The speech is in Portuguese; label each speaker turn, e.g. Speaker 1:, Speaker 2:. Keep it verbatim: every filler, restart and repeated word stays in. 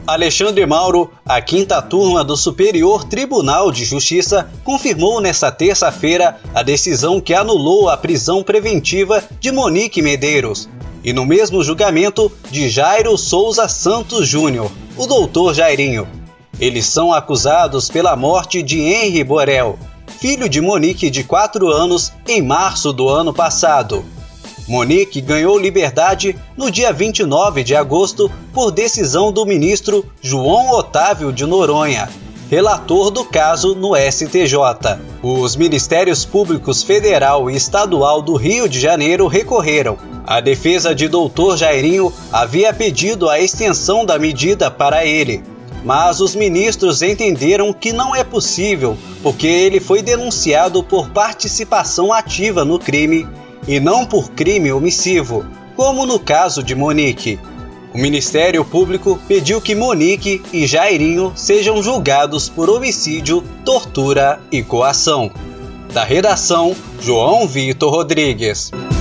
Speaker 1: Alexandre Mauro, a quinta turma do Superior Tribunal de Justiça, confirmou nesta terça-feira a decisão que anulou a prisão preventiva de Monique Medeiros e no mesmo julgamento de Jairo Souza Santos Júnior, o doutor Jairinho. Eles são acusados pela morte de Henri Borel, filho de Monique de quatro anos, em março do ano passado. Monique ganhou liberdade no dia vinte e nove de agosto por decisão do ministro João Otávio de Noronha, relator do caso no S T J. Os Ministérios Públicos Federal e Estadual do Rio de Janeiro recorreram. A defesa de doutor Jairinho havia pedido a extensão da medida para ele, mas os ministros entenderam que não é possível porque ele foi denunciado por participação ativa no crime e não por crime omissivo, como no caso de Monique. O Ministério Público pediu que Monique e Jairinho sejam julgados por homicídio, tortura e coação. Da redação, João Vitor Rodrigues.